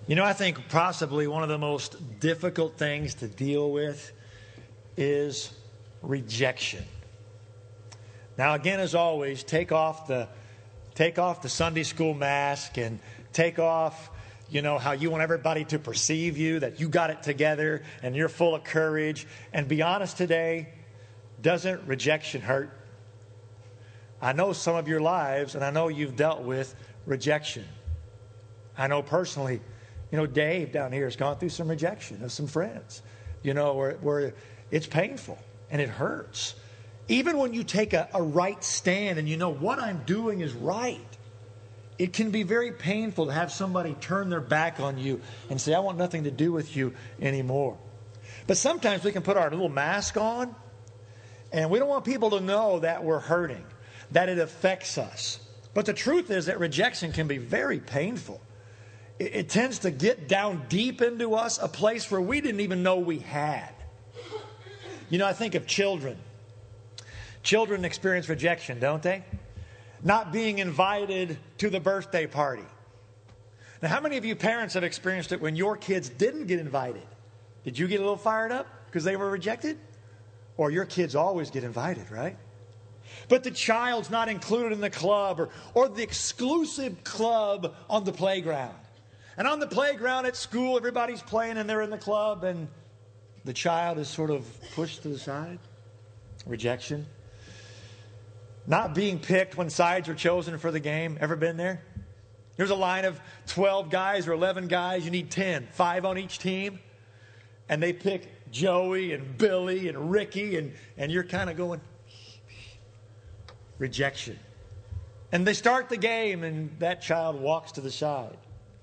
I think possibly one of the most difficult things to deal with is rejection. Now, again, as always, take off the Sunday school mask and take off, how you want everybody to perceive you, that you got it together and you're full of courage. And be honest today, doesn't rejection hurt? I know some of your lives, and I know you've dealt with rejection. I know personally, Dave down here has gone through some rejection of some friends, where it's painful and it hurts. Even when you take a right stand and what I'm doing is right, it can be very painful to have somebody turn their back on you and say, I want nothing to do with you anymore. But sometimes we can put our little mask on, and we don't want people to know that we're hurting, that it affects us. But the truth is that rejection can be very painful. It tends to get down deep into us, a place where we didn't even know we had. I think of children. Children experience rejection, don't they? Not being invited to the birthday party. Now, how many of you parents have experienced it when your kids didn't get invited? Did you get a little fired up because they were rejected? Or your kids always get invited, right? But the child's not included in the club or the exclusive club on the playground. And on the playground at school, everybody's playing and they're in the club, and the child is sort of pushed to the side. Rejection. Not being picked when sides are chosen for the game. Ever been there? There's a line of 12 guys or 11 guys. You need 10, 5 on each team. And they pick Joey and Billy and Ricky, and you're kind of going, rejection. And they start the game, and that child walks to the side.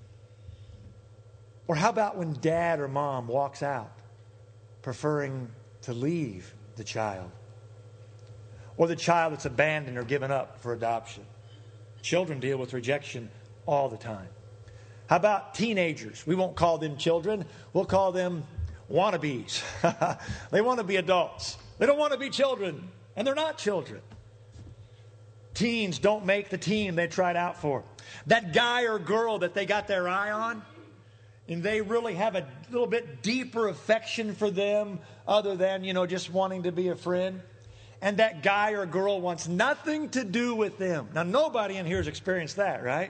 Or how about when dad or mom walks out, preferring to leave the child? Or the child that's abandoned or given up for adoption. Children deal with rejection all the time. How about teenagers? We won't call them children. We'll call them wannabes. They want to be adults. They don't want to be children. And they're not children. Teens don't make the team they tried out for. That guy or girl that they got their eye on, and they really have a little bit deeper affection for them other than, just wanting to be a friend. And that guy or girl wants nothing to do with them. Now, nobody in here has experienced that, right?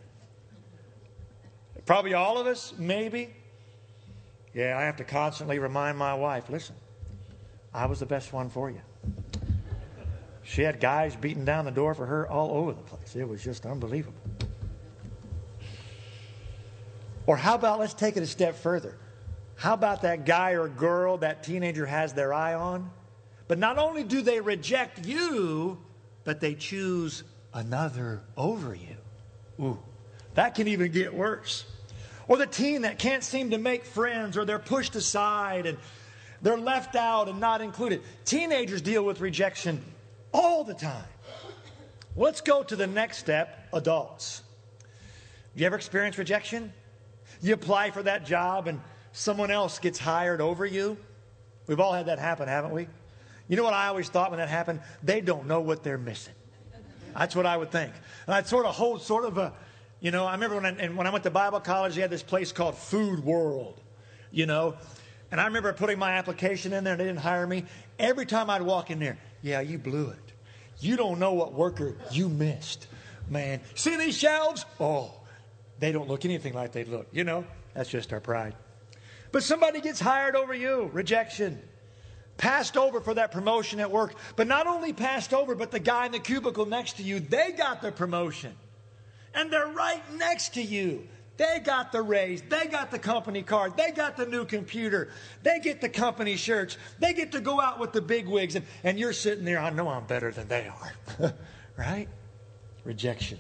Probably all of us, maybe. Yeah, I have to constantly remind my wife, listen, I was the best one for you. She had guys beating down the door for her all over the place. It was just unbelievable. Or how about, let's take it a step further. How about that guy or girl that teenager has their eye on? But not only do they reject you, but they choose another over you. Ooh, that can even get worse. Or the teen that can't seem to make friends, or they're pushed aside and they're left out and not included. Teenagers deal with rejection all the time. Let's go to the next step, adults. You ever experience rejection? You apply for that job and someone else gets hired over you. We've all had that happen, haven't we? You know what I always thought when that happened? They don't know what they're missing. That's what I would think. And I'd sort of hold sort of a, I remember when I went to Bible college, they had this place called Food World, And I remember putting my application in there and they didn't hire me. Every time I'd walk in there, yeah, you blew it. You don't know what worker you missed. Man, see these shelves? Oh, they don't look anything like they look. That's just our pride. But somebody gets hired over you. Rejection. Passed over for that promotion at work. But not only passed over, but the guy in the cubicle next to you, they got the promotion. And they're right next to you. They got the raise. They got the company card. They got the new computer. They get the company shirts. They get to go out with the big wigs. And you're sitting there, I know I'm better than they are. Right? Rejection.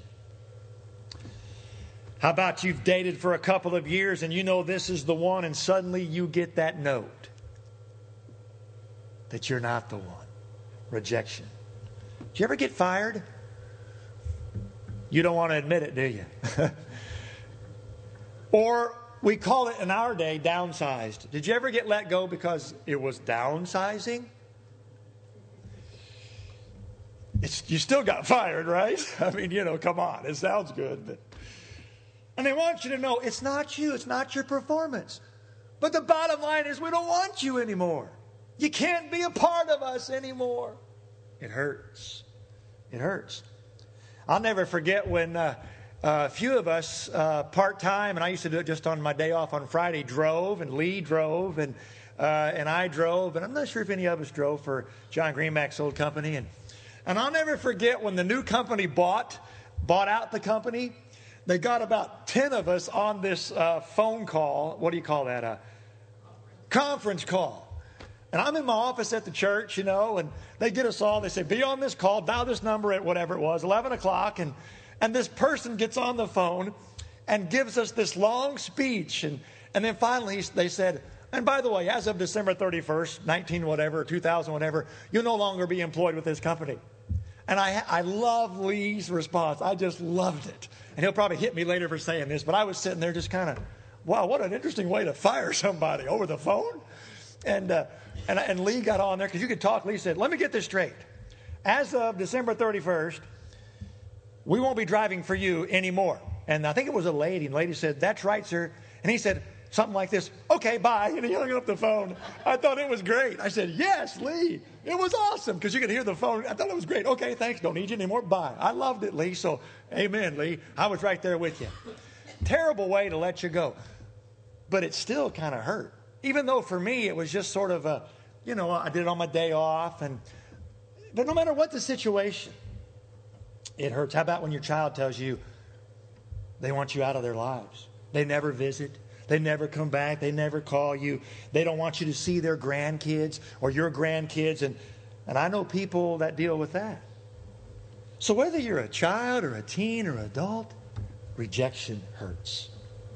How about you've dated for a couple of years and this is the one, and suddenly you get that note that you're not the one. Rejection. Did you ever get fired? You don't want to admit it, do you? Or we call it in our day downsized. Did you ever get let go because it was downsizing? You still got fired, right? I mean, come on. It sounds good. But And they want you to know it's not you. It's not your performance. But the bottom line is we don't want you anymore. You can't be a part of us anymore. It hurts. It hurts. I'll never forget when a few of us part-time, and I used to do it just on my day off on Friday, drove, and Lee drove, and I drove, and I'm not sure if any of us drove for John Greenback's old company. And I'll never forget when the new company bought out the company. They got about 10 of us on this phone call. What do you call that? A conference call. And I'm in my office at the church, and they get us all. They say, be on this call, dial this number at whatever it was, 11 o'clock. And this person gets on the phone and gives us this long speech. And then finally they said, and by the way, as of December 31st, 2000 whatever, you'll no longer be employed with this company. And I love Lee's response. I just loved it. And he'll probably hit me later for saying this, but I was sitting there just kind of, wow, what an interesting way to fire somebody over the phone. And Lee got on there because you could talk. Lee said, let me get this straight. As of December 31st, we won't be driving for you anymore. And I think it was a lady. And the lady said, that's right, sir. And he said something like this, okay, bye. And he hung up the phone. I thought it was great. I said, yes, Lee. It was awesome because you could hear the phone. I thought it was great. Okay, thanks. Don't need you anymore. Bye. I loved it, Lee. So, amen, Lee. I was right there with you. Terrible way to let you go. But it still kind of hurt. Even though for me it was just sort of I did it on my day off. But no matter what the situation, it hurts. How about when your child tells you they want you out of their lives? They never visit. They never come back. They never call you. They don't want you to see their grandkids or your grandkids. And I know people that deal with that. So whether you're a child or a teen or adult, rejection hurts.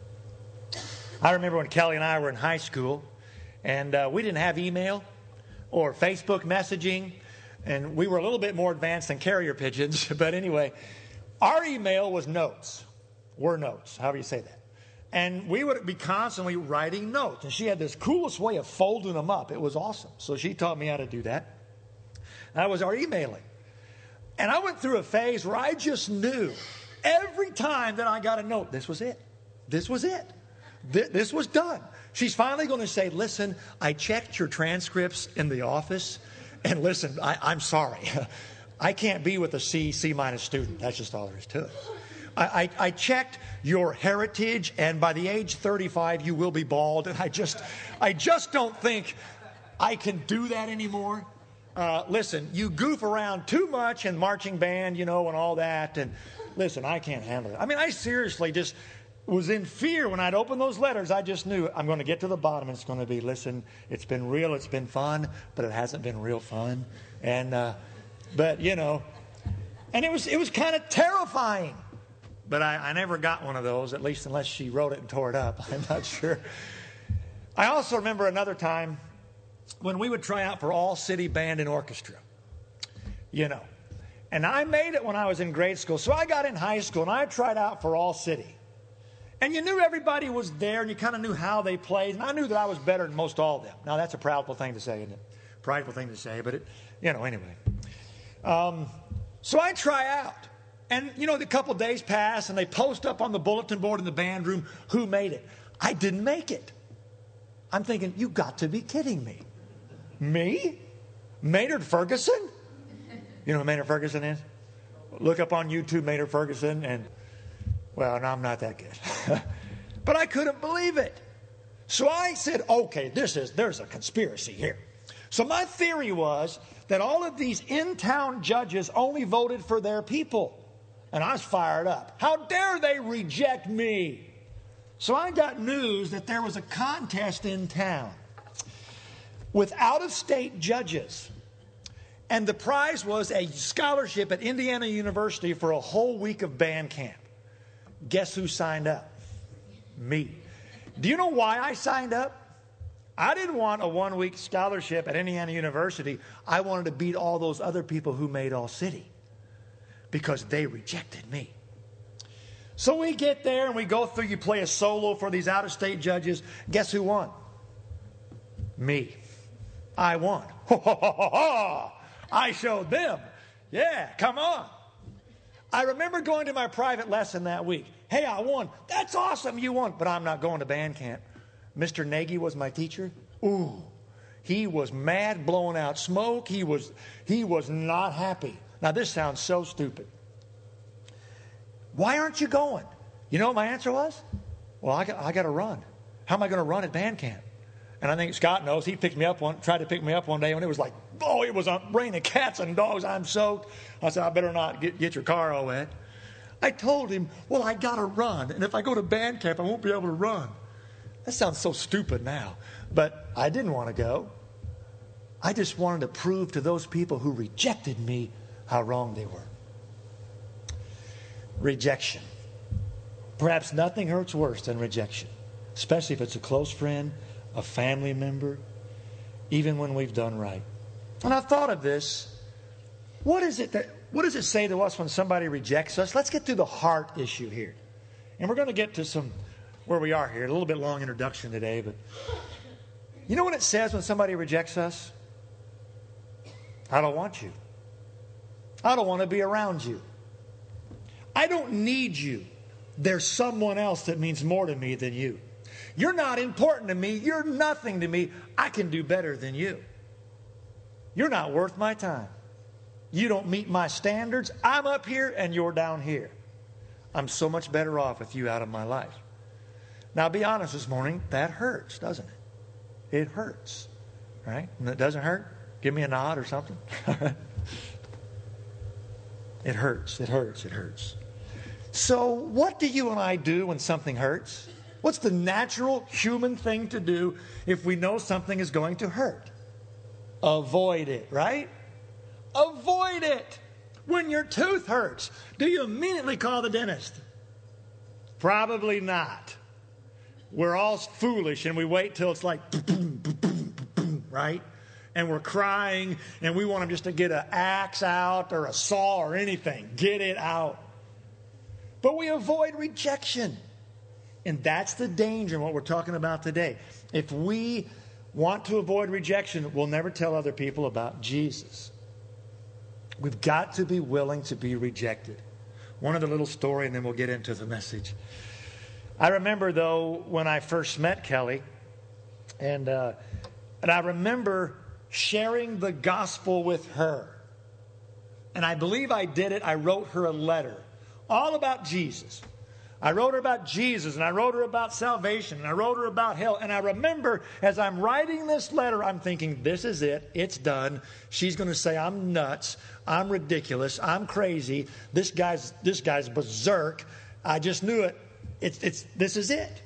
I remember when Kelly and I were in high school, and we didn't have email or Facebook messaging, and we were a little bit more advanced than carrier pigeons. But anyway, our email was notes. Were notes, however you say that. And we would be constantly writing notes. And she had this coolest way of folding them up. It was awesome. So she taught me how to do that. That was our emailing. And I went through a phase where I just knew every time that I got a note, this was it. This was it. This was done. She's finally going to say, listen, I checked your transcripts in the office. And listen, I'm sorry. I can't be with a C-minus student. That's just all there is to it. I checked your heritage, and by the age 35, you will be bald. And I just don't think I can do that anymore. Listen, you goof around too much in marching band, and all that. And listen, I can't handle it. I mean, I seriously just was in fear when I'd open those letters. I just knew I'm going to get to the bottom. And it's going to be, listen, it's been real, it's been fun, but it hasn't been real fun. And and it was kind of terrifying. But I never got one of those, at least unless she wrote it and tore it up. I'm not sure. I also remember another time when we would try out for all city band and orchestra. And I made it when I was in grade school. So I got in high school and I tried out for all city. And you knew everybody was there and you kind of knew how they played. And I knew that I was better than most all of them. Now that's a prideful thing to say, isn't it? Prideful thing to say, but anyway. So I try out. And, a couple of days pass, and they post up on the bulletin board in the band room, who made it? I didn't make it. I'm thinking, you got to be kidding me. Me? Maynard Ferguson? You know who Maynard Ferguson is? Look up on YouTube, Maynard Ferguson, and, well, no, I'm not that good. But I couldn't believe it. So I said, okay, there's a conspiracy here. So my theory was that all of these in-town judges only voted for their people. And I was fired up. How dare they reject me? So I got news that there was a contest in town with out-of-state judges. And the prize was a scholarship at Indiana University for a whole week of band camp. Guess who signed up? Me. Do you know why I signed up? I didn't want a one-week scholarship at Indiana University. I wanted to beat all those other people who made All-City, because they rejected me. So we get there and we go through, you play a solo for these out-of-state judges. Guess who won? Me. I won. I showed them. Yeah, come on. I remember going to my private lesson that week. Hey, I won. That's awesome, you won. But I'm not going to band camp. Mr. Nagy was my teacher. Ooh, he was mad, blowing out smoke. He was not happy. Now, this sounds so stupid. Why aren't you going? You know what my answer was? Well, I got to run. How am I going to run at band camp? And I think Scott knows. He tried to pick me up one day when it was like, oh, it was raining cats and dogs. I'm soaked. I said, I better not get your car all wet. I told him, well, I got to run. And if I go to band camp, I won't be able to run. That sounds so stupid now. But I didn't want to go. I just wanted to prove to those people who rejected me how wrong they were. Rejection. Perhaps nothing hurts worse than rejection, especially if it's a close friend, a family member, even when we've done right. And I thought of this. What does it say to us when somebody rejects us? Let's get through the heart issue here. And we're going to get to where we are here. A little bit long introduction today, but you know what it says when somebody rejects us? I don't want you. I don't want to be around you. I don't need you. There's someone else that means more to me than you. You're not important to me. You're nothing to me. I can do better than you. You're not worth my time. You don't meet my standards. I'm up here and you're down here. I'm so much better off with you out of my life. Now, be honest this morning, that hurts, doesn't it? It hurts, right? And it doesn't hurt? Give me a nod or something. It hurts, it hurts, it hurts. So what do you and I do when something hurts? What's the natural human thing to do if we know something is going to hurt? Avoid it, right? Avoid it. When your tooth hurts, do you immediately call the dentist? Probably not. We're all foolish and we wait till it's like, right? And we're crying and we want them just to get an axe out or a saw or anything. Get it out. But we avoid rejection. And that's the danger in what we're talking about today. If we want to avoid rejection, we'll never tell other people about Jesus. We've got to be willing to be rejected. One other little story and then we'll get into the message. I remember, though, when I first met Kelly, and I remember sharing the gospel with her. And I believe I did it. I wrote her a letter all about Jesus. I wrote her about Jesus, and I wrote her about salvation, and I wrote her about hell. And I remember as I'm writing this letter, I'm thinking, this is it. It's done. She's going to say I'm nuts. I'm ridiculous. I'm crazy. This guy's berserk. I just knew it. This is it.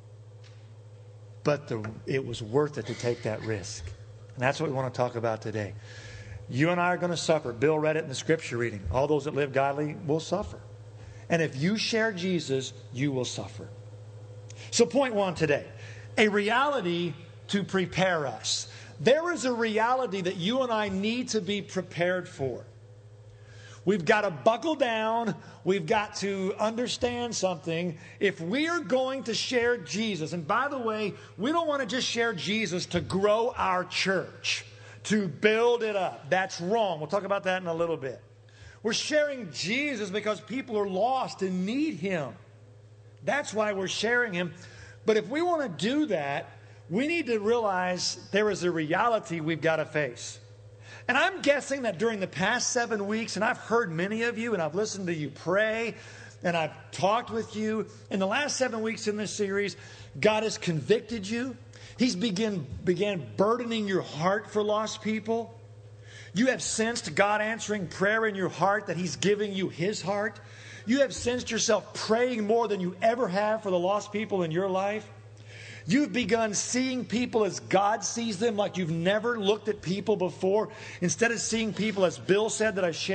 But it was worth it to take that risk. And that's what we want to talk about today. You and I are going to suffer. Bill read it in the scripture reading. All those that live godly will suffer. And if you share Jesus, you will suffer. So point one today, a reality to prepare us. There is a reality that you and I need to be prepared for. We've got to buckle down. We've got to understand something. If we are going to share Jesus, and by the way, we don't want to just share Jesus to grow our church, to build it up. That's wrong. We'll talk about that in a little bit. We're sharing Jesus because people are lost and need Him. That's why we're sharing Him. But if we want to do that, we need to realize there is a reality we've got to face. And I'm guessing that during the past 7 weeks, and I've heard many of you, and I've listened to you pray, and I've talked with you. In the last 7 weeks in this series, God has convicted you. He's began burdening your heart for lost people. You have sensed God answering prayer in your heart, that He's giving you His heart. You have sensed yourself praying more than you ever have for the lost people in your life. You've begun seeing people as God sees them, like you've never looked at people before. Instead of seeing people, as Bill said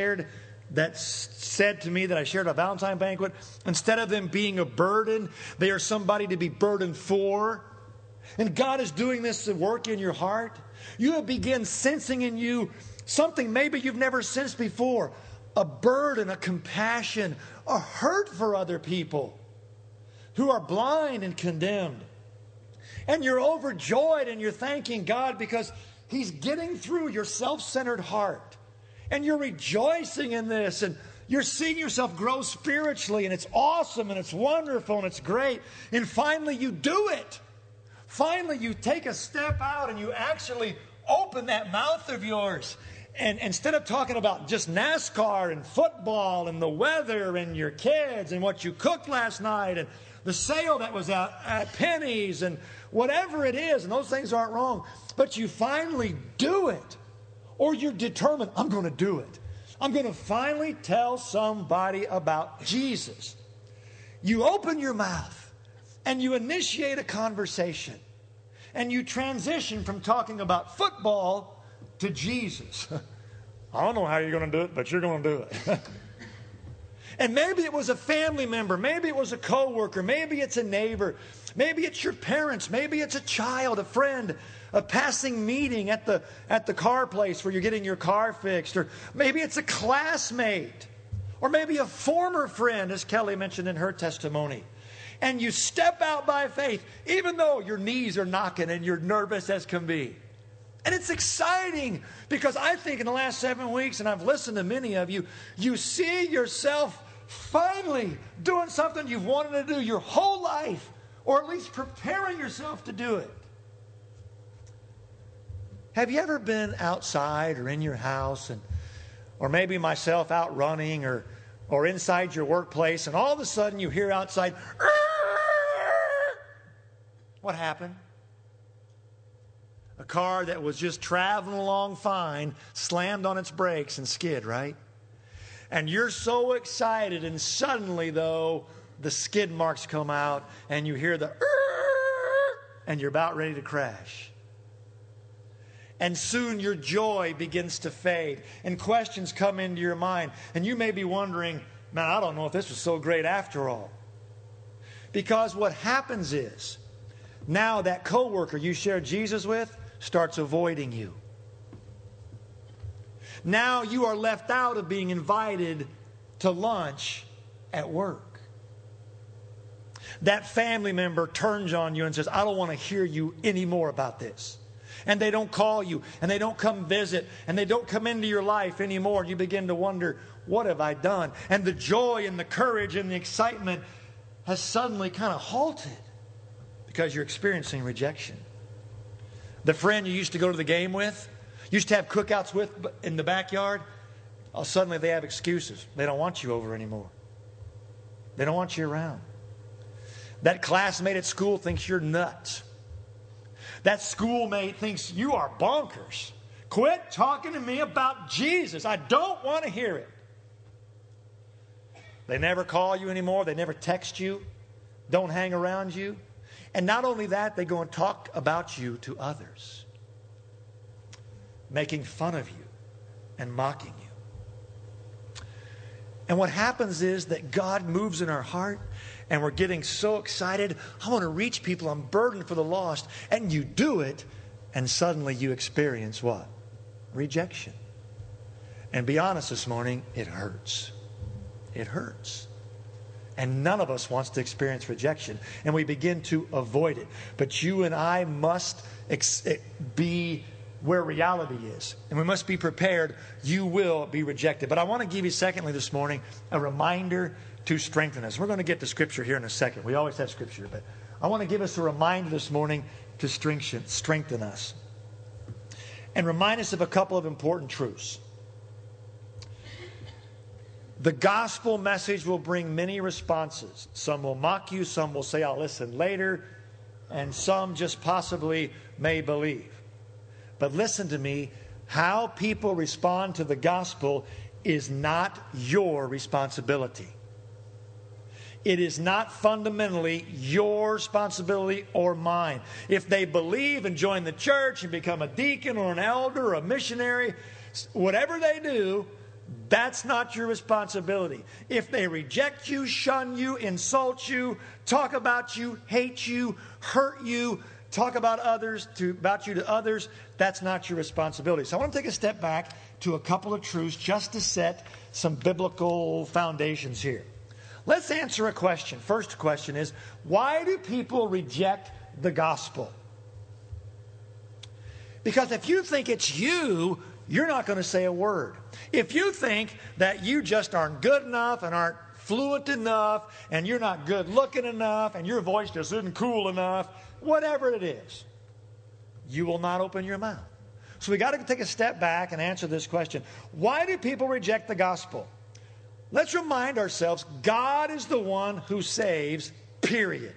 said to me that I shared at a Valentine banquet, instead of them being a burden, they are somebody to be burdened for. And God is doing this work in your heart. You have begun sensing in you something maybe you've never sensed before. A burden, a compassion, a hurt for other people who are blind and condemned. And you're overjoyed and you're thanking God because He's getting through your self-centered heart. And you're rejoicing in this. And You're seeing yourself grow spiritually, and it's awesome, and it's wonderful, and it's great. And finally, you do it. Finally, you take a step out, and you actually open that mouth of yours. And instead of talking about just NASCAR and football and the weather and your kids and what you cooked last night and the sale that was out at Penny's and whatever it is, and those things aren't wrong, but you finally do it. Or you're determined, I'm going to do it. I'm going to finally tell somebody about Jesus. You open your mouth and you initiate a conversation. And you transition from talking about football to Jesus. I don't know how you're going to do it, but you're going to do it. And maybe it was a family member. Maybe it was a coworker. Maybe it's a neighbor. Maybe it's your parents. Maybe it's a child, a friend, a passing meeting at the car place where you're getting your car fixed. Or maybe it's a classmate. Or maybe a former friend, as Kelly mentioned in her testimony. And you step out by faith, even though your knees are knocking and you're nervous as can be. And it's exciting because I think in the last 7 weeks, and I've listened to many of you, you see yourself finally doing something you've wanted to do your whole life, or at least preparing yourself to do it. Have you ever been outside or in your house, or maybe myself out running or inside your workplace, and all of a sudden you hear outside, what happened? A car that was just traveling along fine slammed on its brakes and skid, right? And you're so excited, and suddenly, though, the skid marks come out, and you hear the and you're about ready to crash. And soon your joy begins to fade, and questions come into your mind. And you may be wondering, man, I don't know if this was so great after all. Because what happens is, now that coworker you shared Jesus with starts avoiding you. Now you are left out of being invited to lunch at work. That family member turns on you and says, I don't want to hear you anymore about this. And they don't call you, and they don't come visit, and they don't come into your life anymore. And you begin to wonder, what have I done? And the joy and the courage and the excitement has suddenly kind of halted because you're experiencing rejection. The friend you used to go to the game with, used to have cookouts with in the backyard, suddenly they have excuses. They don't want you over anymore. They don't want you around. That classmate at school thinks you're nuts. That schoolmate thinks you are bonkers. Quit talking to me about Jesus. I don't want to hear it. They never call you anymore. They never text you. Don't hang around you. And not only that, they go and talk about you to others, making fun of you and mocking you. And what happens is that God moves in our heart, and we're getting so excited. I want to reach people. I'm burdened for the lost. And you do it, and suddenly you experience what? Rejection. And be honest this morning, it hurts. It hurts. And none of us wants to experience rejection. And we begin to avoid it. But you and I must be where reality is. And we must be prepared. You will be rejected. But I want to give you, secondly, this morning, a reminder to strengthen us. We're going to get to Scripture here in a second. We always have Scripture. But I want to give us a reminder this morning to strengthen us. And remind us of a couple of important truths. The gospel message will bring many responses. Some will mock you. Some will say, I'll listen later. And some just possibly may believe. But listen to me. How people respond to the gospel is not your responsibility. It is not fundamentally your responsibility or mine. If they believe and join the church and become a deacon or an elder or a missionary, whatever they do, that's not your responsibility. If they reject you, shun you, insult you, talk about you, hate you, hurt you, talk about you to others, that's not your responsibility. So I want to take a step back to a couple of truths just to set some biblical foundations here. Let's answer a question. First question is, why do people reject the gospel? Because if you think it's you you're not going to say a word. If you think that you just aren't good enough and aren't fluent enough and you're not good looking enough and your voice just isn't cool enough, whatever it is, you will not open your mouth. So we got to take a step back and answer this question. Why do people reject the gospel? Let's remind ourselves, God is the one who saves, period.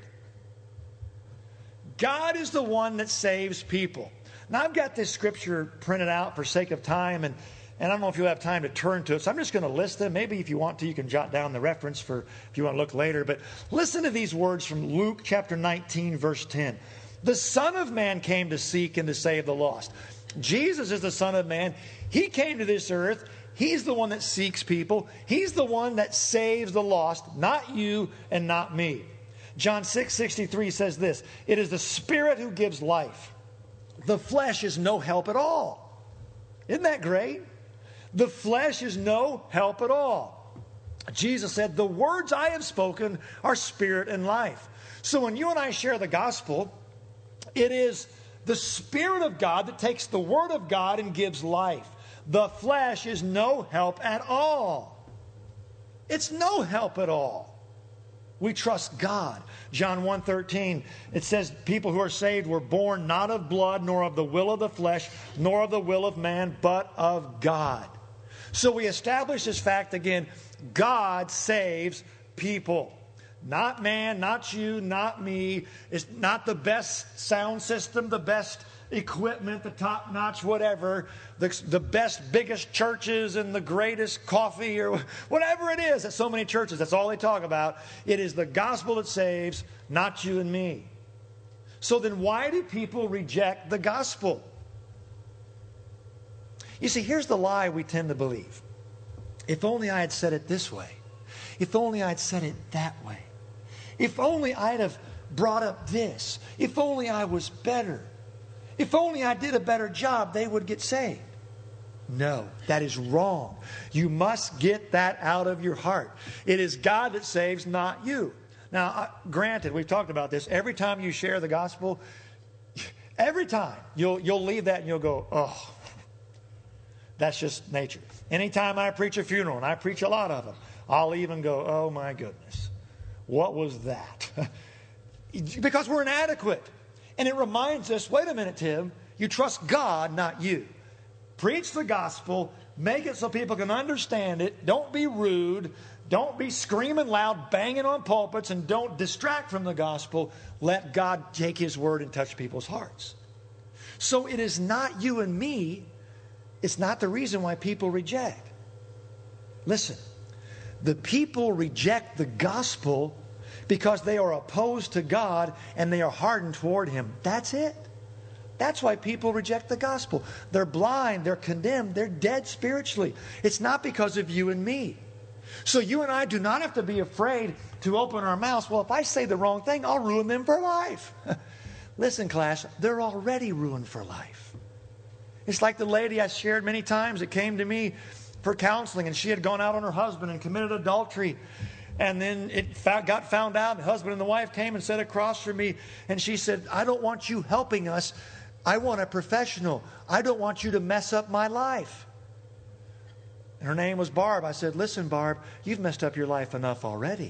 God is the one that saves people. Now, I've got this scripture printed out for sake of time, and I don't know if you'll have time to turn to it, so I'm just going to list them. Maybe if you want to, you can jot down the reference for if you want to look later. But listen to these words from Luke chapter 19, verse 10. The Son of Man came to seek and to save the lost. Jesus is the Son of Man. He came to this earth. He's the one that seeks people. He's the one that saves the lost, not you and not me. John 6:63 says this, it is the Spirit who gives life. The flesh is no help at all. Isn't that great? The flesh is no help at all. Jesus said, the words I have spoken are spirit and life. So when you and I share the gospel, it is the Spirit of God that takes the Word of God and gives life. The flesh is no help at all. It's no help at all. We trust God. John 1:13, it says, people who are saved were born not of blood, nor of the will of the flesh, nor of the will of man, but of God. So we establish this fact again, God saves people. Not man, not you, not me. It's not the best sound system, the best equipment, the top-notch whatever, the best, biggest churches and the greatest coffee or whatever it is at so many churches. That's all they talk about. It is the gospel that saves, not you and me. So then why do people reject the gospel? You see, here's the lie we tend to believe. If only I had said it this way. If only I'd said it that way. If only I'd have brought up this. If only I was better. If only I did a better job, they would get saved. No, that is wrong. You must get that out of your heart. It is God that saves, not you. Now, granted, we've talked about this. Every time you share the gospel, every time you'll leave that and you'll go, oh, that's just nature. Anytime I preach a funeral, and I preach a lot of them, I'll even go, oh my goodness, what was that? Because we're inadequate. And it reminds us, wait a minute, Tim, you trust God, not you. Preach the gospel, make it so people can understand it. Don't be rude. Don't be screaming loud, banging on pulpits, and don't distract from the gospel. Let God take His word and touch people's hearts. So it is not you and me. It's not the reason why people reject. Listen, the people reject the gospel because they are opposed to God and they are hardened toward Him. That's it. That's why people reject the gospel. They're blind, they're condemned, they're dead spiritually. It's not because of you and me. So you and I do not have to be afraid to open our mouths. Well, if I say the wrong thing, I'll ruin them for life. Listen, class, they're already ruined for life. It's like the lady I shared many times that came to me for counseling, and she had gone out on her husband and committed adultery. And then it got found out. The husband and the wife came and sat across from me. And she said, I don't want you helping us. I want a professional. I don't want you to mess up my life. And her name was Barb. I said, listen, Barb, you've messed up your life enough already.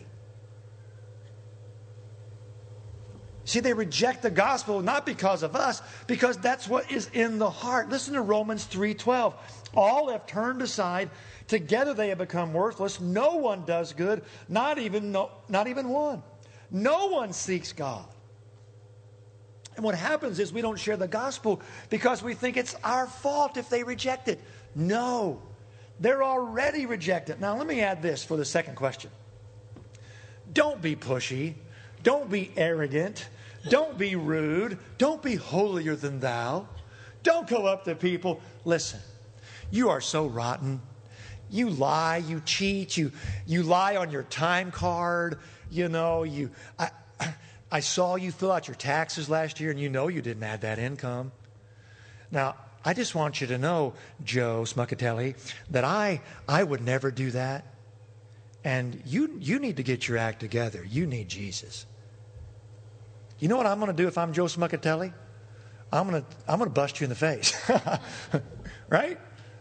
See, they reject the gospel not because of us, because that's what is in the heart. Listen to Romans 3:12. All have turned aside. Together they have become worthless. No one does good, not even one. No one seeks God. And what happens is we don't share the gospel because we think it's our fault if they reject it. No, they're already rejected. Now let me add this for the second question. Don't be pushy. Don't be arrogant. Don't be rude. Don't be holier than thou. Don't go up to people. Listen, you are so rotten. You lie, you cheat, you lie on your time card. You know, I saw you fill out your taxes last year and you know you didn't add that income. Now, I just want you to know, Joe Smuckatelli, that I would never do that. And you need to get your act together. You need Jesus. You know what I'm going to do if I'm Joe Smuckatelli? I'm going to bust you in the face. Right?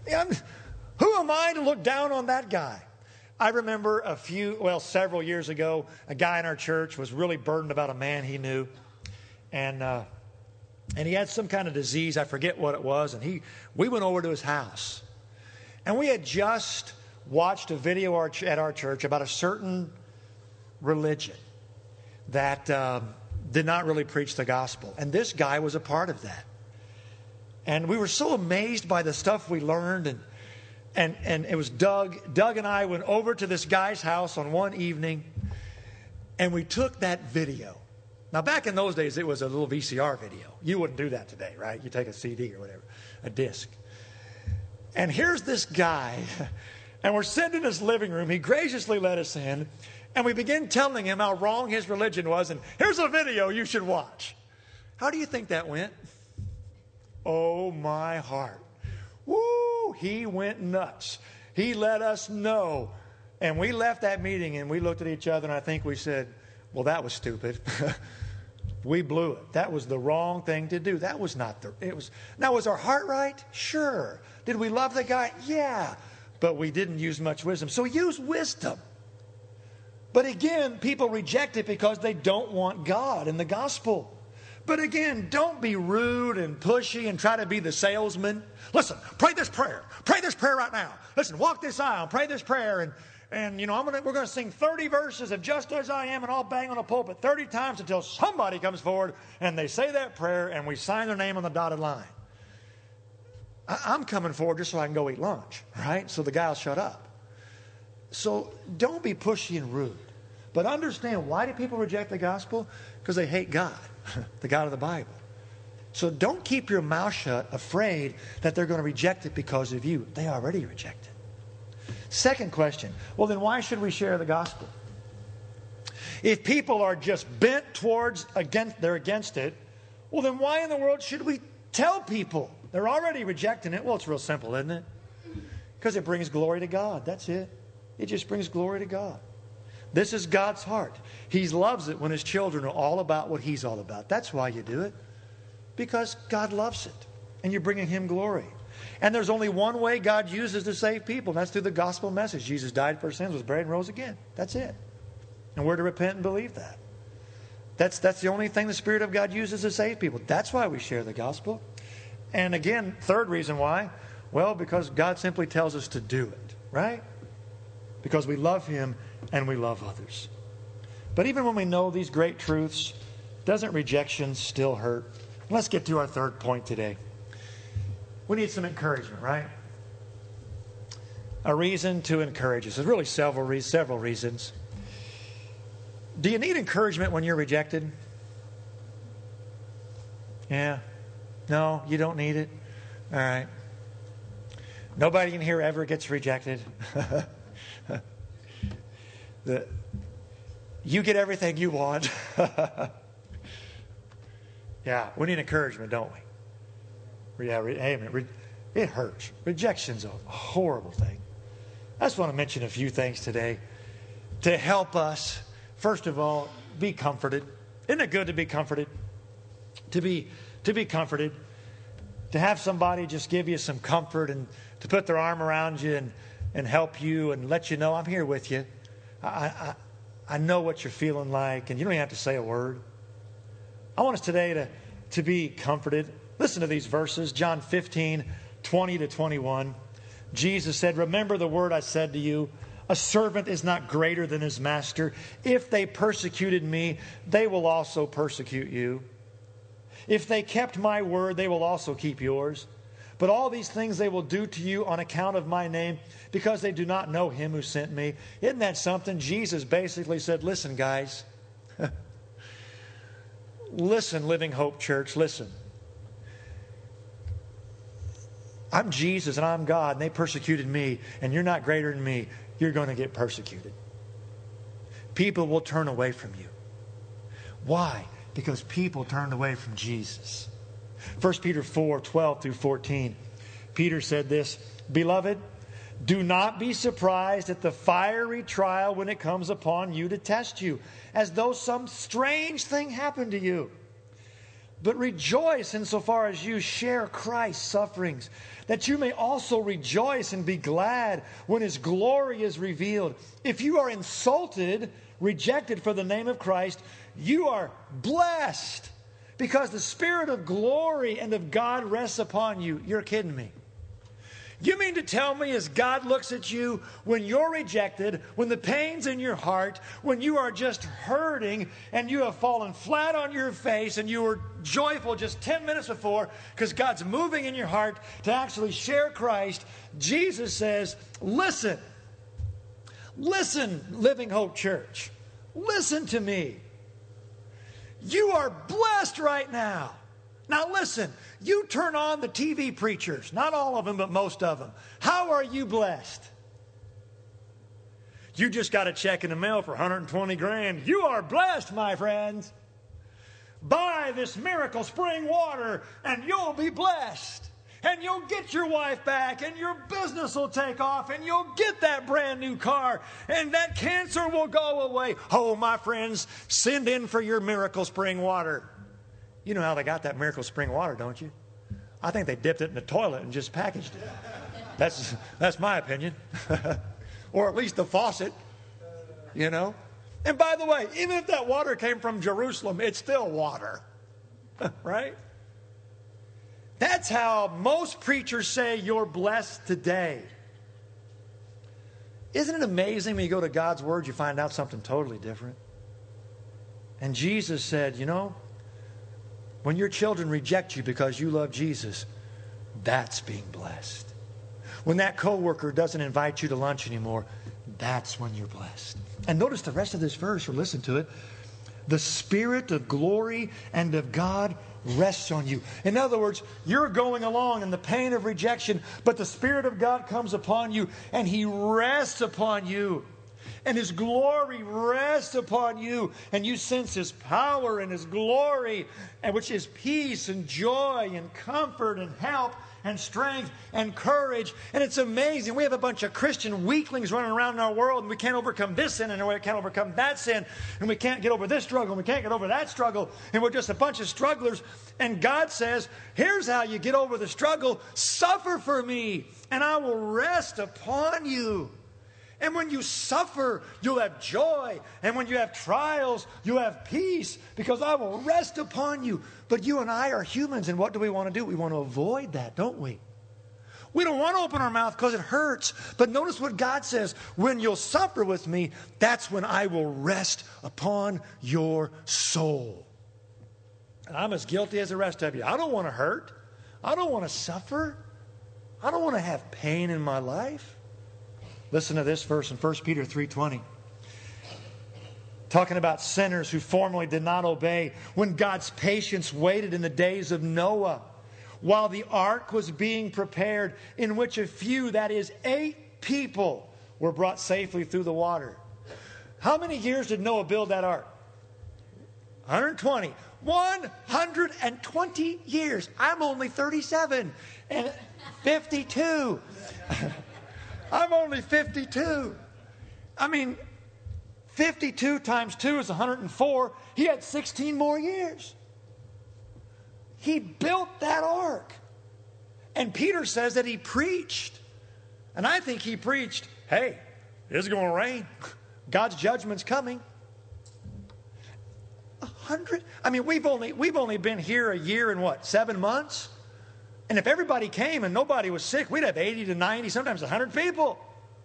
Who am I to look down on that guy? I remember several years ago, a guy in our church was really burdened about a man he knew. And he had some kind of disease. I forget what it was. And we went over to his house. And we had just watched a video at our church about a certain religion that did not really preach the gospel. And this guy was a part of that. And we were so amazed by the stuff we learned. And it was Doug. Doug and I went over to this guy's house on one evening. And we took that video. Now, back in those days, it was a little VCR video. You wouldn't do that today, right? You take a CD or whatever, a disc. And here's this guy. And we're sitting in his living room. He graciously let us in. And we begin telling him how wrong his religion was. And here's a video you should watch. How do you think that went? Oh, my heart. Woo! He went nuts. He let us know. And we left that meeting and we looked at each other and I think we said, well, that was stupid. We blew it. That was the wrong thing to do. That was not Now, was our heart right? Sure. Did we love the guy? Yeah. But we didn't use much wisdom. So use wisdom. But again, people reject it because they don't want God and the gospel. But again, don't be rude and pushy and try to be the salesman. Listen, pray this prayer. Pray this prayer right now. Listen, walk this aisle. Pray this prayer. And we're going to sing 30 verses of Just As I Am and I'll bang on the pulpit 30 times until somebody comes forward and they say that prayer and we sign their name on the dotted line. I'm coming forward just so I can go eat lunch, right? So the guy will shut up. So don't be pushy and rude. But understand, why do people reject the gospel? Because they hate God, the God of the Bible. So don't keep your mouth shut, afraid that they're going to reject it because of you. They already reject it. Second question, well, then why should we share the gospel? If people are just bent they're against it, well, then why in the world should we tell people? They're already rejecting it. Well, it's real simple, isn't it? Because it brings glory to God. That's it. It just brings glory to God. This is God's heart. He loves it when His children are all about what He's all about. That's why you do it. Because God loves it. And you're bringing Him glory. And there's only one way God uses to save people. And that's through the gospel message. Jesus died for sins, was buried, and rose again. That's it. And we're to repent and believe that. That's the only thing the Spirit of God uses to save people. That's why we share the gospel. And again, third reason why. Well, because God simply tells us to do it. Right? Because we love Him and we love others. But even when we know these great truths, doesn't rejection still hurt? Let's get to our third point today. We need some encouragement, right? A reason to encourage us. There's really several reasons. Do you need encouragement when you're rejected? Yeah. No, you don't need it? All right. Nobody in here ever gets rejected. You get everything you want. Yeah, we need encouragement, don't we? Yeah, amen. It hurts. Rejection's a horrible thing. I just want to mention a few things today to help us. First of all, be comforted. Isn't it good to be comforted? To be comforted. To have somebody just give you some comfort and to put their arm around you and help you and let you know, I'm here with you. I know what you're feeling like, and you don't even have to say a word. I want us today to be comforted. Listen to these verses, John 15, 20 to 21. Jesus said, remember the word I said to you, a servant is not greater than his master. If they persecuted me, they will also persecute you. If they kept my word, they will also keep yours. But all these things they will do to you on account of my name, because they do not know him who sent me. Isn't that something? Jesus basically said, listen, guys. Listen, Living Hope Church, listen. I'm Jesus and I'm God, and they persecuted me, and you're not greater than me. You're going to get persecuted. People will turn away from you. Why? Because people turned away from Jesus. 1 Peter 4, 12 through 14. Peter said this, Beloved, do not be surprised at the fiery trial when it comes upon you to test you, as though some strange thing happened to you. But rejoice insofar as you share Christ's sufferings, that you may also rejoice and be glad when His glory is revealed. If you are insulted, rejected for the name of Christ, you are blessed, because the Spirit of glory and of God rests upon you. You're kidding me. You mean to tell me as God looks at you when you're rejected, when the pain's in your heart, when you are just hurting and you have fallen flat on your face and you were joyful just 10 minutes before because God's moving in your heart to actually share Christ, Jesus says, listen, Living Hope Church, listen to me. You are blessed right now. Now listen, you turn on the TV preachers, not all of them, but most of them. How are you blessed? You just got a check in the mail for 120 grand. You are blessed, my friends. Buy this Miracle Spring water and you'll be blessed. And you'll get your wife back and your business will take off and you'll get that brand new car and that cancer will go away. Oh, my friends, send in for your Miracle Spring water. You know how they got that Miracle Spring water, don't you? I think they dipped it in the toilet and just packaged it. That's my opinion. Or at least the faucet, you know. And by the way, even if that water came from Jerusalem, it's still water, right? That's how most preachers say you're blessed today. Isn't it amazing when you go to God's Word, you find out something totally different? And Jesus said, you know, when your children reject you because you love Jesus, that's being blessed. When that coworker doesn't invite you to lunch anymore, that's when you're blessed. And notice the rest of this verse, or listen to it. The Spirit of glory and of God rests on you. In other words, you're going along in the pain of rejection, but the Spirit of God comes upon you and He rests upon you. And His glory rests upon you, and you sense His power and His glory, and which is peace and joy and comfort and help and strength and courage. And it's amazing. We have a bunch of Christian weaklings running around in our world, and we can't overcome this sin, and we can't overcome that sin, and we can't get over this struggle, and we can't get over that struggle, and we're just a bunch of strugglers. And God says, here's how you get over the struggle. Suffer for me, and I will rest upon you. And when you suffer, you'll have joy. And when you have trials, you'll have peace, because I will rest upon you. But you and I are humans, and what do we want to do? We want to avoid that, don't we? We don't want to open our mouth because it hurts. But notice what God says. When you'll suffer with me, that's when I will rest upon your soul. And I'm as guilty as the rest of you. I don't want to hurt. I don't want to suffer. I don't want to have pain in my life. Listen to this verse in 1 Peter 3:20. Talking about sinners who formerly did not obey, when God's patience waited in the days of Noah, while the ark was being prepared, in which a few, that is 8 people, were brought safely through the water. How many years did Noah build that ark? 120. 120 years. I'm only 37 and 52. I'm only 52. I mean, 52 times 2 is 104. He had 16 more years. He built that ark. And Peter says that he preached. And I think he preached, hey, it's going to rain. God's judgment's coming. 100. I mean, we've only been here a year and 7 months? And if everybody came and nobody was sick, we'd have 80 to 90, sometimes 100 people.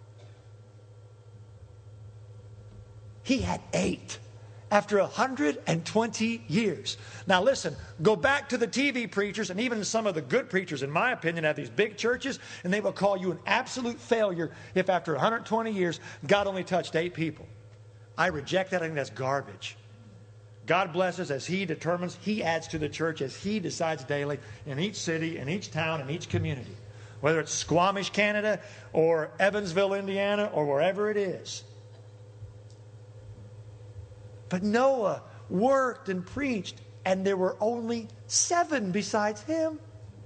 He had 8 after 120 years. Now listen, go back to the TV preachers, and even some of the good preachers, in my opinion, have these big churches, and they will call you an absolute failure if after 120 years, God only touched 8 people. I reject that. I think that's garbage. God blesses as He determines. He adds to the church as He decides daily in each city, in each town, in each community. Whether it's Squamish, Canada, or Evansville, Indiana, or wherever it is. But Noah worked and preached, and there were only 7 besides him.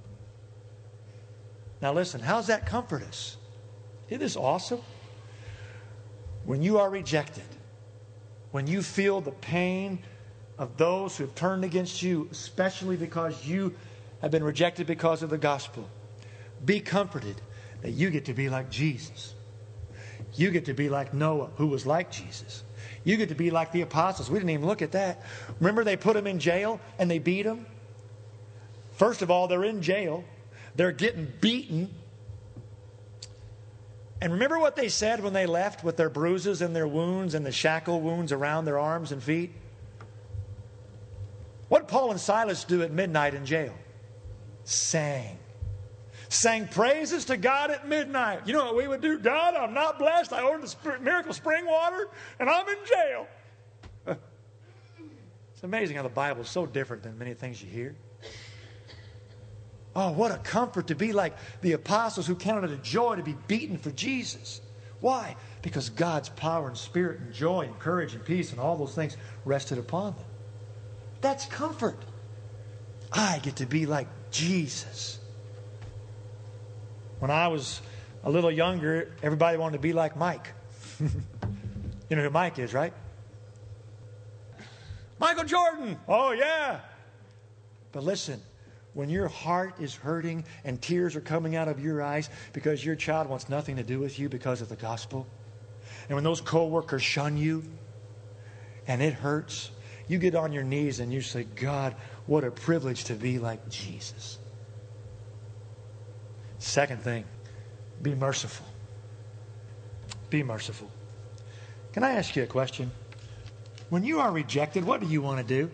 Now listen, how does that comfort us? Isn't this awesome? When you are rejected, when you feel the pain of those who have turned against you, especially because you have been rejected because of the gospel. Be comforted that you get to be like Jesus. You get to be like Noah, who was like Jesus. You get to be like the apostles. We didn't even look at that. Remember, they put him in jail and they beat him? First of all, they're in jail. They're getting beaten. And remember what they said when they left with their bruises and their wounds and the shackle wounds around their arms and feet? What did Paul and Silas do at midnight in jail? Sang praises to God at midnight. You know what we would do? God, I'm not blessed. I ordered the miracle spring water, and I'm in jail. It's amazing how the Bible is so different than many things you hear. Oh, what a comfort to be like the apostles who counted it a joy to be beaten for Jesus. Why? Because God's power and spirit and joy and courage and peace and all those things rested upon them. That's comfort. I get to be like Jesus. When I was a little younger, everybody wanted to be like Mike. You know who Mike is, right? Michael Jordan. Oh, yeah. But listen, when your heart is hurting and tears are coming out of your eyes because your child wants nothing to do with you because of the gospel, and when those coworkers shun you and it hurts, you get on your knees and you say, God, what a privilege to be like Jesus. Second thing, be merciful. Be merciful. Can I ask you a question? When you are rejected, what do you want to do?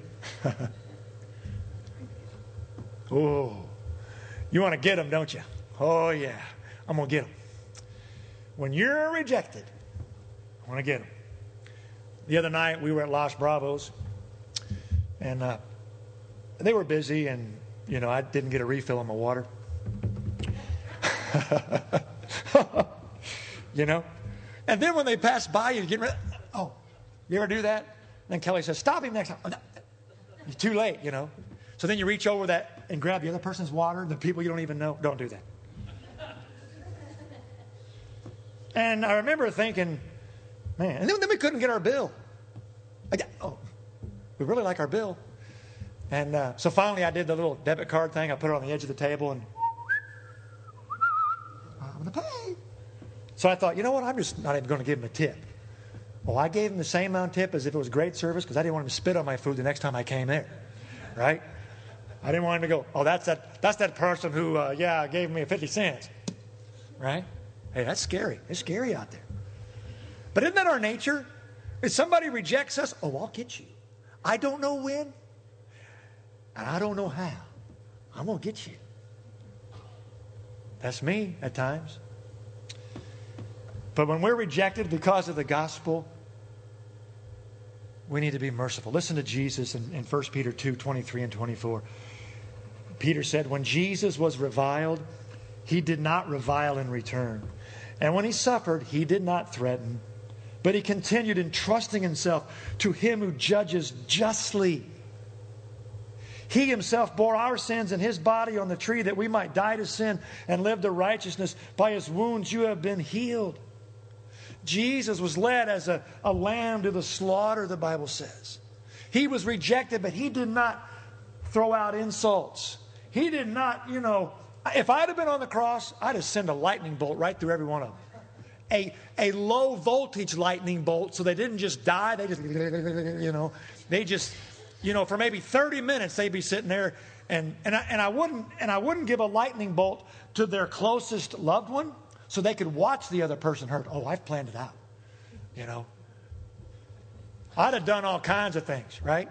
Oh, you want to get them, don't you? Oh, yeah, I'm going to get them. When you're rejected, I want to get them. The other night, we were at Los Bravos, and they were busy, and, you know, I didn't get a refill on my water. You know? And then when they pass by, you get ready. Oh, you ever do that? And then Kelly says, stop him next time. Oh, no. You're too late, you know. So then you reach over that and grab the other person's water, the people you don't even know. Don't do that. And I remember thinking, man, and then we couldn't get our bill. We really like our bill. And so finally I did the little debit card thing. I put it on the edge of the table and I'm going to pay. So I thought, you know what? I'm just not even going to give him a tip. Well, I gave him the same amount of tip as if it was great service because I didn't want him to spit on my food the next time I came there. Right? I didn't want him to go, oh, that's that person who, gave me 50 cents. Right? Hey, that's scary. It's scary out there. But isn't that our nature? If somebody rejects us, oh, I'll get you. I don't know when, and I don't know how. I'm going to get you. That's me at times. But when we're rejected because of the gospel, we need to be merciful. Listen to Jesus in 1 Peter 2, 23 and 24. Peter said, when Jesus was reviled, he did not revile in return. And when he suffered, he did not threaten, but he continued entrusting himself to him who judges justly. He himself bore our sins in his body on the tree that we might die to sin and live to righteousness. By his wounds you have been healed. Jesus was led as a lamb to the slaughter, the Bible says. He was rejected, but he did not throw out insults. He did not, if I'd have been on the cross, I'd have sent a lightning bolt right through every one of them. A low voltage lightning bolt, so they didn't just die. They just, for maybe 30 minutes they'd be sitting there, and I wouldn't give a lightning bolt to their closest loved one, so they could watch the other person hurt. Oh, I've planned it out. I'd have done all kinds of things, right?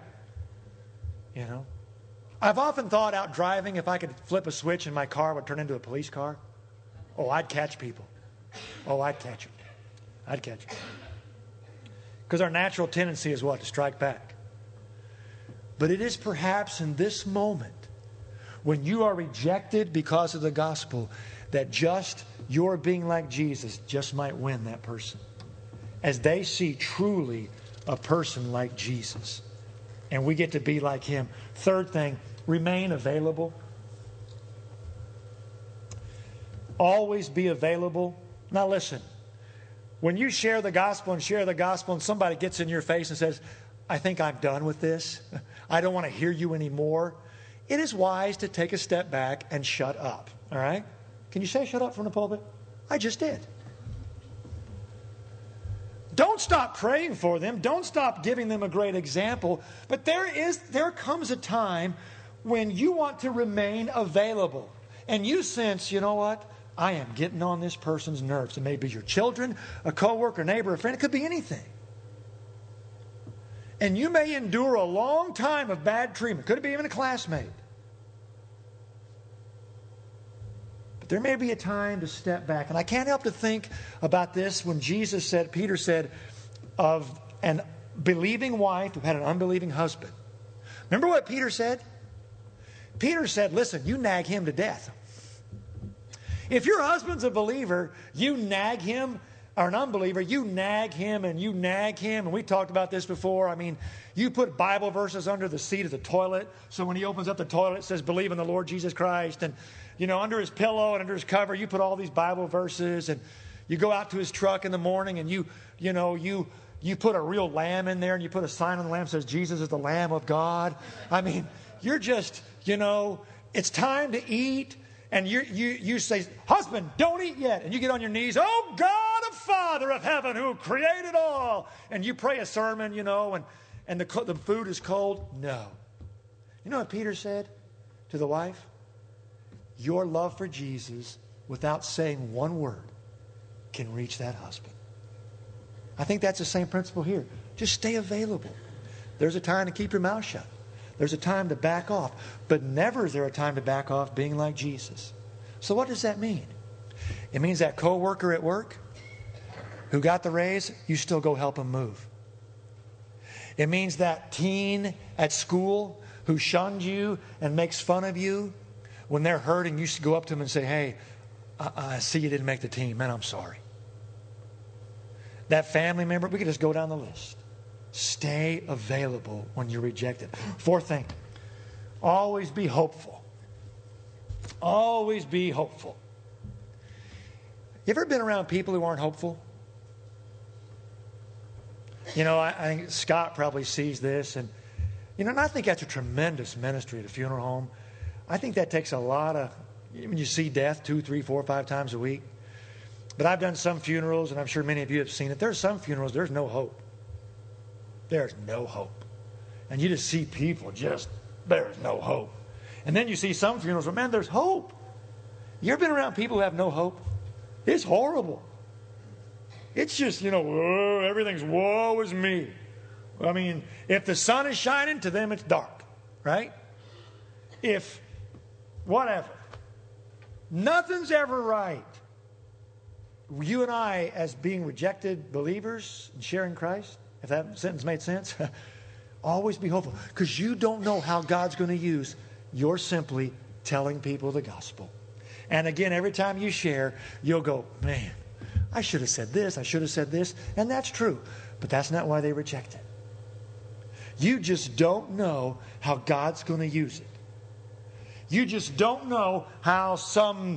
I've often thought out driving, if I could flip a switch and my car would turn into a police car. Oh, I'd catch people. Oh, I'd catch them. I'd catch them. Because our natural tendency is what? To strike back. But it is perhaps in this moment when you are rejected because of the gospel that just your being like Jesus just might win that person. As they see truly a person like Jesus. And we get to be like him. Third thing, remain available. Always be available. Now listen, when you share the gospel and somebody gets in your face and says, I think I'm done with this. I don't want to hear you anymore. It is wise to take a step back and shut up. All right? Can you say shut up from the pulpit? I just did. Don't stop praying for them. Don't stop giving them a great example. But there comes a time when you want to remain available. And you sense, you know what? I am getting on this person's nerves. It may be your children, a coworker, neighbor, a friend. It could be anything. And you may endure a long time of bad treatment. Could it be even a classmate? But there may be a time to step back. And I can't help to think about this when Peter said of an believing wife who had an unbelieving husband. Remember what Peter said? Peter said, listen, you nag him to death. If your husband's a believer, you nag him, or an unbeliever, you nag him and you nag him. And we talked about this before. I mean, you put Bible verses under the seat of the toilet. So when he opens up the toilet, it says, believe in the Lord Jesus Christ. And, under his pillow and under his cover, you put all these Bible verses. And you go out to his truck in the morning and you put a real lamb in there and you put a sign on the lamb that says, Jesus is the Lamb of God. I mean, you're just, it's time to eat. And you say, husband, don't eat yet. And you get on your knees, oh God, a Father of heaven who created all. And you pray a sermon, and the food is cold. No. You know what Peter said to the wife? Your love for Jesus, without saying one word, can reach that husband. I think that's the same principle here. Just stay available. There's a time to keep your mouth shut. There's a time to back off. But never is there a time to back off being like Jesus. So what does that mean? It means that coworker at work who got the raise, you still go help him move. It means that teen at school who shunned you and makes fun of you, when they're hurting, you should go up to them and say, hey, I see you didn't make the team. Man, I'm sorry. That family member, we could just go down the list. Stay available when you're rejected. Fourth thing, always be hopeful. Always be hopeful. You ever been around people who aren't hopeful? I think Scott probably sees this. And I think that's a tremendous ministry at a funeral home. I think that takes a lot of, when you see death 2, 3, 4, 5 times a week. But I've done some funerals, and I'm sure many of you have seen it. There's some funerals, there's no hope. There's no hope. And you just see people there's no hope. And then you see some funerals where, man, there's hope. You ever been around people who have no hope? It's horrible. It's just, everything's woe is me. I mean, if the sun is shining, to them it's dark, right? If whatever. Nothing's ever right. You and I, as being rejected believers and sharing Christ, if that sentence made sense, always be hopeful. Because you don't know how God's going to use. You're simply telling people the gospel. And again, every time you share, you'll go, man, I should have said this, I should have said this. And that's true. But that's not why they reject it. You just don't know how God's going to use it. You just don't know how some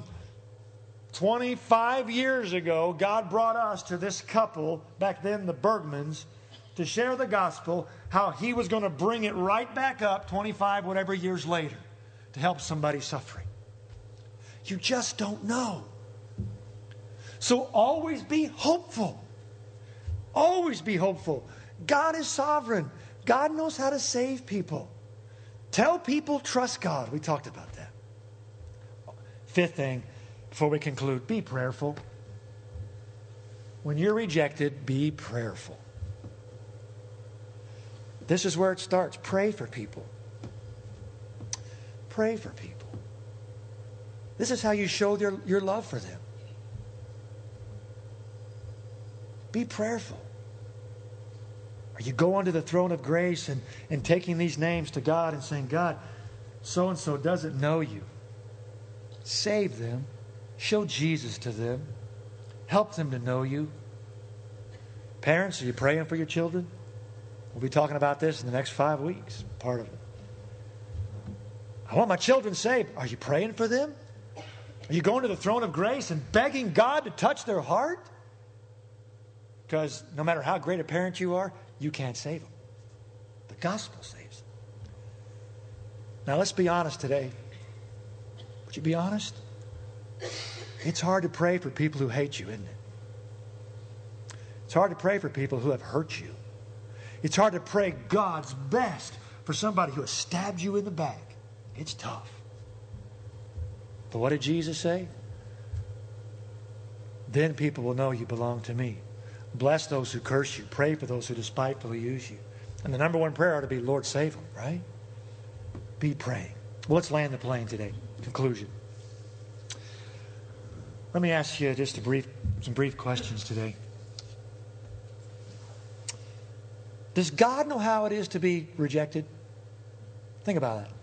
25 years ago, God brought us to this couple, back then the Bergmans, to share the gospel, how He was going to bring it right back up 25 whatever years later to help somebody suffering. You just don't know. So always be hopeful. Always be hopeful. God is sovereign. God knows how to save people. Tell people, trust God. We talked about that. Fifth thing, before we conclude, be prayerful. When you're rejected, be prayerful. This is where it starts. Pray for people. Pray for people. This is how you show your love for them. Be prayerful. Or you go onto the throne of grace and taking these names to God and saying, God, so-and-so doesn't know you. Save them. Show Jesus to them. Help them to know you. Parents, are you praying for your children? We'll be talking about this in the next 5 weeks. Part of it. I want my children saved. Are you praying for them? Are you going to the throne of grace and begging God to touch their heart? Because no matter how great a parent you are, you can't save them. The gospel saves. Now let's be honest today. Would you be honest? It's hard to pray for people who hate you, isn't it? It's hard to pray for people who have hurt you. It's hard to pray God's best for somebody who has stabbed you in the back. It's tough. But what did Jesus say? Then people will know you belong to me. Bless those who curse you. Pray for those who despitefully use you. And the number one prayer ought to be, Lord, save them, right? Be praying. Well, let's land the plane today. Conclusion. Let me ask you just some brief questions today. Does God know how it is to be rejected? Think about that.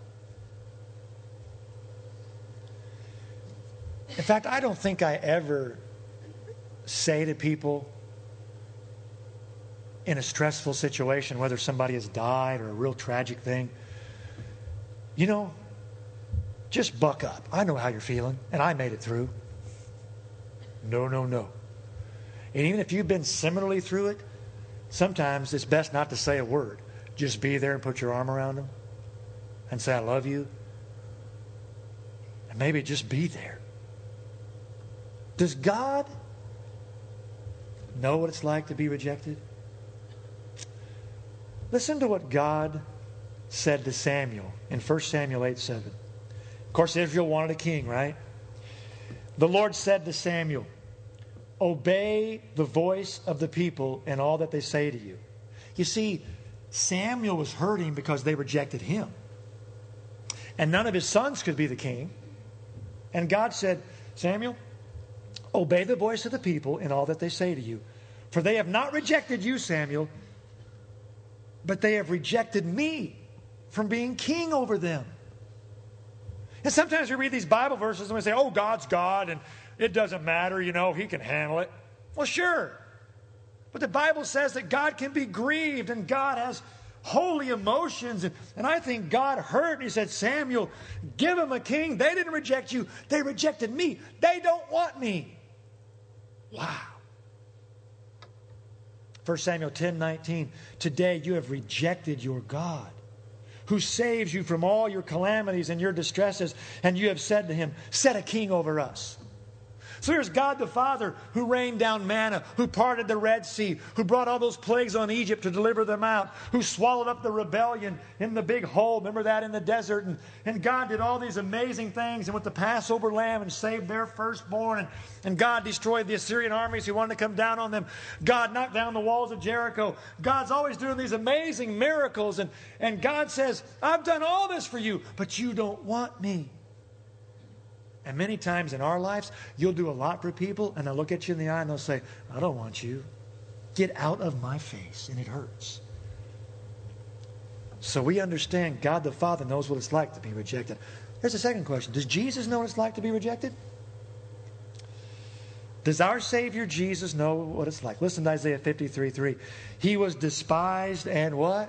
In fact, I don't think I ever say to people in a stressful situation, whether somebody has died or a real tragic thing, you know, just buck up. I know how you're feeling, and I made it through. No, no, no. And even if you've been similarly through it, sometimes it's best not to say a word. Just be there and put your arm around them and say, I love you. And maybe just be there. Does God know what it's like to be rejected? Listen to what God said to Samuel in 1 Samuel 8:7. Of course, Israel wanted a king, right? The Lord said to Samuel, obey the voice of the people in all that they say to you. You see, Samuel was hurting because they rejected him. And none of his sons could be the king. And God said, Samuel, obey the voice of the people in all that they say to you. For they have not rejected you, Samuel, but they have rejected me from being king over them. And sometimes we read these Bible verses and we say, oh, God's God and it doesn't matter, you know, He can handle it. Well, sure. But the Bible says that God can be grieved and God has holy emotions. And I think God hurt and He said, Samuel, give them a king. They didn't reject you. They rejected me. They don't want me. Wow. 1 Samuel 10:19. Today you have rejected your God, who saves you from all your calamities and your distresses, and you have said to Him, set a king over us. So here's God the Father who rained down manna, who parted the Red Sea, who brought all those plagues on Egypt to deliver them out, who swallowed up the rebellion in the big hole. Remember that in the desert? And God did all these amazing things and with the Passover lamb and saved their firstborn. And God destroyed the Assyrian armies who wanted to come down on them. God knocked down the walls of Jericho. God's always doing these amazing miracles. And God says, I've done all this for you, but you don't want me. And many times in our lives, you'll do a lot for people, and they'll look at you in the eye and they'll say, I don't want you. Get out of my face. And it hurts. So we understand God the Father knows what it's like to be rejected. Here's the second question. Does Jesus know what it's like to be rejected? Does our Savior Jesus know what it's like? Listen to Isaiah 53:3. He was despised and what?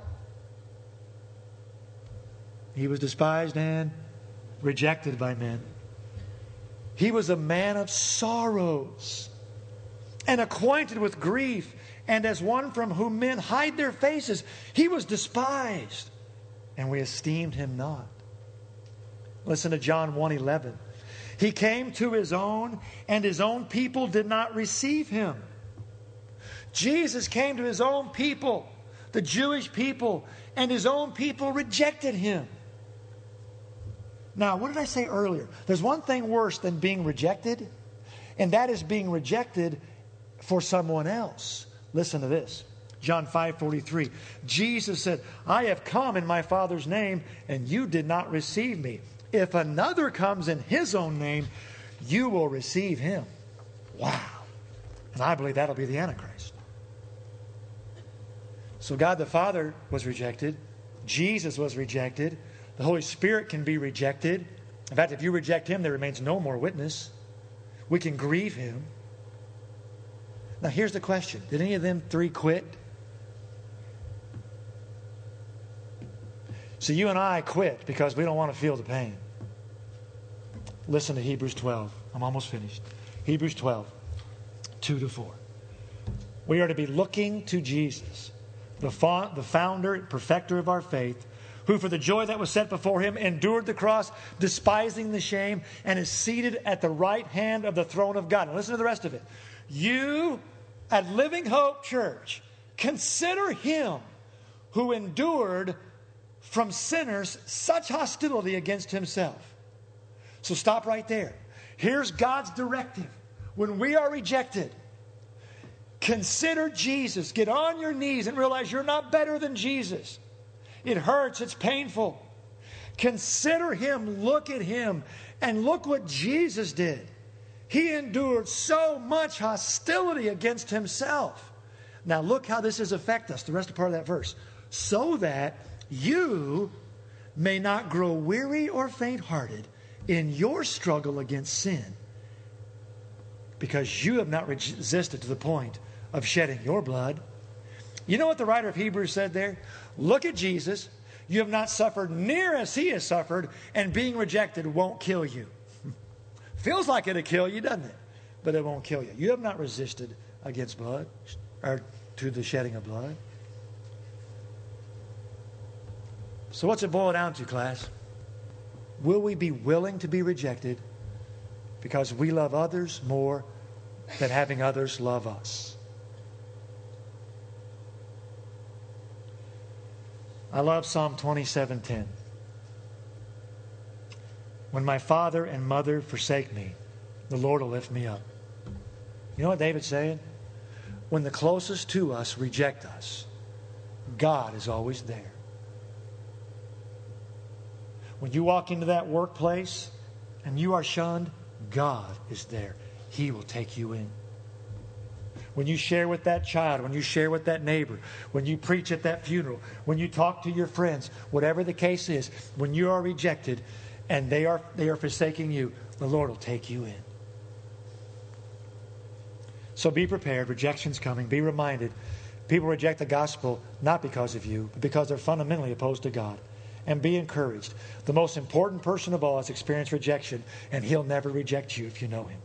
He was despised and rejected by men. He was a man of sorrows and acquainted with grief, and as one from whom men hide their faces. He was despised, and we esteemed Him not. Listen to John 1:11. He came to His own, and His own people did not receive Him. Jesus came to His own people, the Jewish people, and His own people rejected Him. Now, what did I say earlier? There's one thing worse than being rejected, and that is being rejected for someone else. Listen to this. John 5:43. Jesus said, I have come in my Father's name, and you did not receive me. If another comes in His own name, you will receive him. Wow. And I believe that'll be the Antichrist. So God the Father was rejected. Jesus was rejected. The Holy Spirit can be rejected. In fact, if you reject Him, there remains no more witness. We can grieve Him. Now, here's the question. Did any of them three quit? So you and I quit because we don't want to feel the pain. Listen to Hebrews 12. I'm almost finished. Hebrews 12, 2-4. We are to be looking to Jesus, the founder, perfecter of our faith, who for the joy that was set before him endured the cross, despising the shame, and is seated at the right hand of the throne of God. Now listen to the rest of it. You at Living Hope Church, consider him who endured from sinners such hostility against himself. So stop right there. Here's God's directive. When we are rejected, consider Jesus. Get on your knees and realize you're not better than Jesus. It hurts. It's painful. Consider him. Look at him. And look what Jesus did. He endured so much hostility against himself. Now look how this has affected us. The rest of part of that verse. So that you may not grow weary or faint-hearted in your struggle against sin, because you have not resisted to the point of shedding your blood. You know what the writer of Hebrews said there? Look at Jesus. You have not suffered near as he has suffered, and being rejected won't kill you. Feels like it'll kill you, doesn't it? But it won't kill you. You have not resisted against blood, or to the shedding of blood. So what's it boil down to, class? Will we be willing to be rejected because we love others more than having others love us? I love Psalm 27:10. When my father and mother forsake me, the Lord will lift me up. You know what David's saying? When the closest to us reject us, God is always there. When you walk into that workplace and you are shunned, God is there. He will take you in. When you share with that child, when you share with that neighbor, when you preach at that funeral, when you talk to your friends, whatever the case is, when you are rejected and they are forsaking you, the Lord will take you in. So be prepared. Rejection's coming. Be reminded. People reject the gospel not because of you, but because they're fundamentally opposed to God. And be encouraged. The most important person of all has experienced rejection, and he'll never reject you if you know him.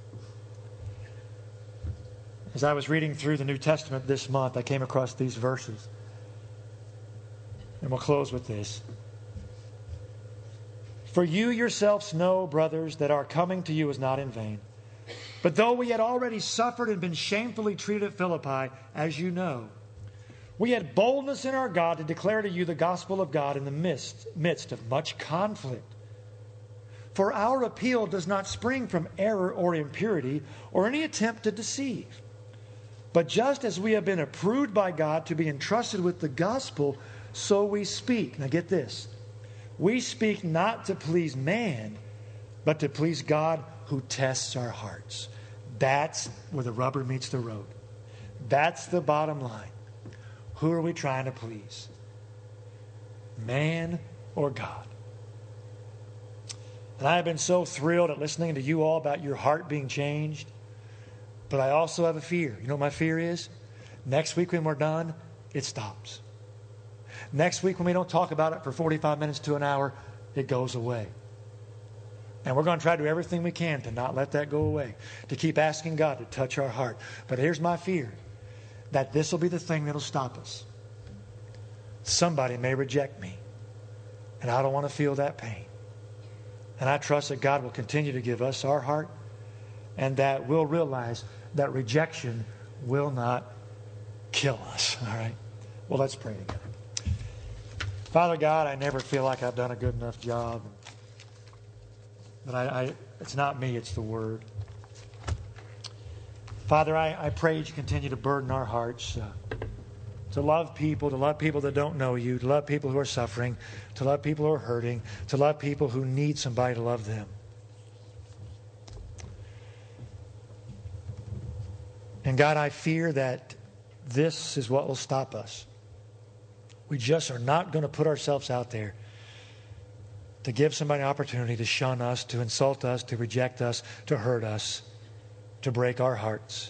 As I was reading through the New Testament this month, I came across these verses. And we'll close with this. For you yourselves know, brothers, that our coming to you is not in vain. But though we had already suffered and been shamefully treated at Philippi, as you know, we had boldness in our God to declare to you the gospel of God in the midst of much conflict. For our appeal does not spring from error or impurity or any attempt to deceive. But just as we have been approved by God to be entrusted with the gospel, so we speak. Now get this. We speak not to please man, but to please God who tests our hearts. That's where the rubber meets the road. That's the bottom line. Who are we trying to please? Man or God? And I have been so thrilled at listening to you all about your heart being changed. But I also have a fear. You know what my fear is? Next week when we're done, it stops. Next week when we don't talk about it for 45 minutes to an hour, it goes away. And we're going to try to do everything we can to not let that go away. To keep asking God to touch our heart. But here's my fear. That this will be the thing that will stop us. Somebody may reject me. And I don't want to feel that pain. And I trust that God will continue to give us our heart. And that we'll realize that rejection will not kill us. All right? Well, let's pray together. Father God, I never feel like I've done a good enough job. But it's not me, it's the Word. Father, I pray that you continue to burden our hearts to love people that don't know you, to love people who are suffering, to love people who are hurting, to love people who need somebody to love them. And God, I fear that this is what will stop us. We just are not going to put ourselves out there to give somebody an opportunity to shun us, to insult us, to reject us, to hurt us, to break our hearts.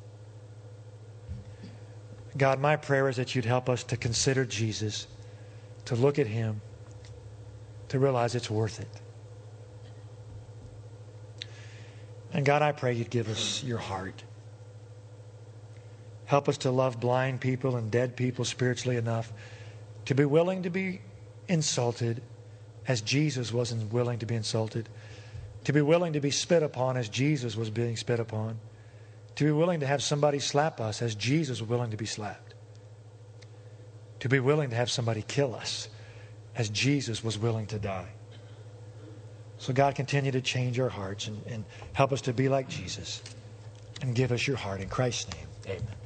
God, my prayer is that you'd help us to consider Jesus, to look at him, to realize it's worth it. And God, I pray you'd give us your heart. Help us to love blind people and dead people spiritually enough to be willing to be insulted as Jesus wasn't willing to be insulted. To be willing to be spit upon as Jesus was being spit upon. To be willing to have somebody slap us as Jesus was willing to be slapped. To be willing to have somebody kill us as Jesus was willing to die. So God, continue to change our hearts and help us to be like Jesus. And give us your heart in Christ's name. Amen.